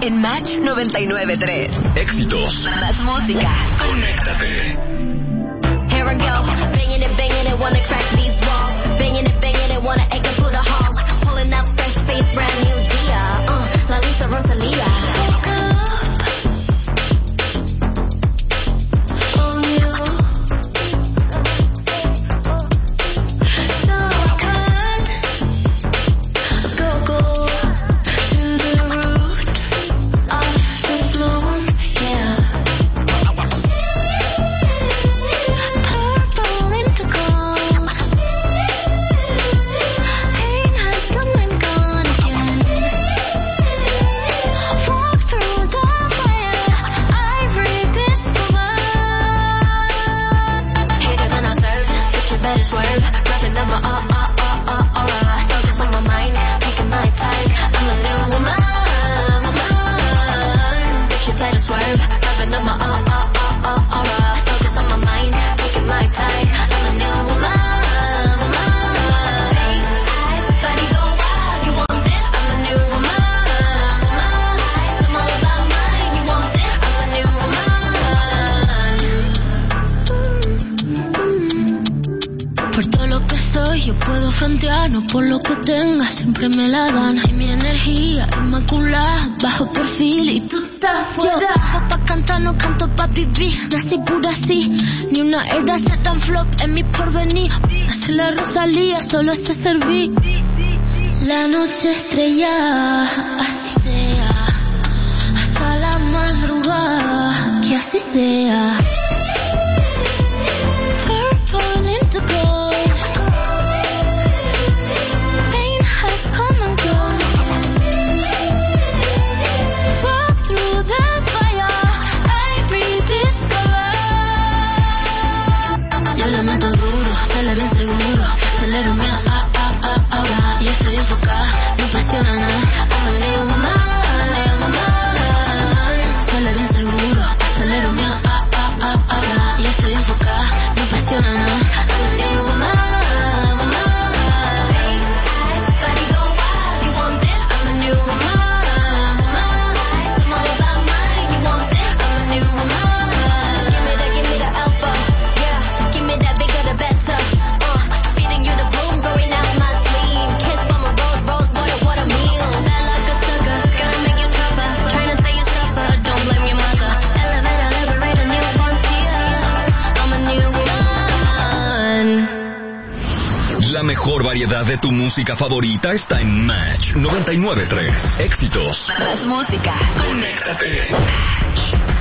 En Match 99.3. Éxitos. Más música. Conéctate. Here I go, banging it, wanna crack these walls. Banging it, wanna egg and put a halt. Pulling up fresh face, brand new Dia. La Lisa Rosalia. No por lo que tenga, siempre me la dan. Y mi energía inmaculada, bajo perfil y tú estás fuera. Yo vivo pa' cantar, no canto pa' vivir. Nací pura así, ni una edad se tan flop en mi porvenir. Hace la Rosalía, solo sé servir. La noche estrellada, así sea. Hasta la madrugada, que así sea. Purple into gold. Bien seguro, acelero mi ahora. Y estoy enfocada, no presiona nada. I'm a new woman. Sale bien seguro, acelero mi ahora. Y estoy enfocada, no presiona nada. I'm a new woman. La mejor variedad de tu música favorita está en Match 99.3. Éxitos. Más música. Conéctate.